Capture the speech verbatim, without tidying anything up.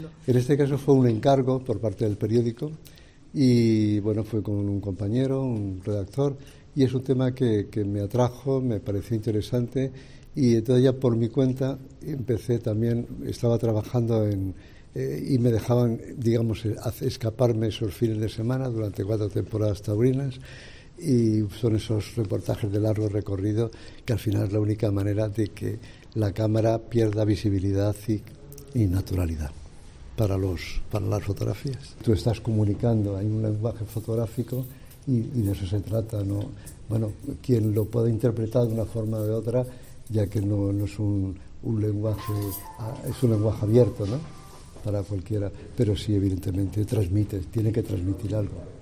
En este caso fue un encargo por parte del periódico y bueno, fue con un compañero, un redactor, y es un tema que, que me atrajo, me pareció interesante y entonces ya por mi cuenta empecé también, estaba trabajando en, eh, y me dejaban, digamos, escaparme esos fines de semana durante cuatro temporadas taurinas. Y son esos reportajes de largo recorrido que al final es la única manera de que la cámara pierda visibilidad y, y naturalidad para, los, para las fotografías. Tú estás comunicando, hay un lenguaje fotográfico y, y de eso se trata, ¿no? Bueno, quien lo pueda interpretar de una forma o de otra, ya que no, no es un, un lenguaje, es un lenguaje abierto, ¿no? Para cualquiera, pero sí, evidentemente, transmite, tiene que transmitir algo.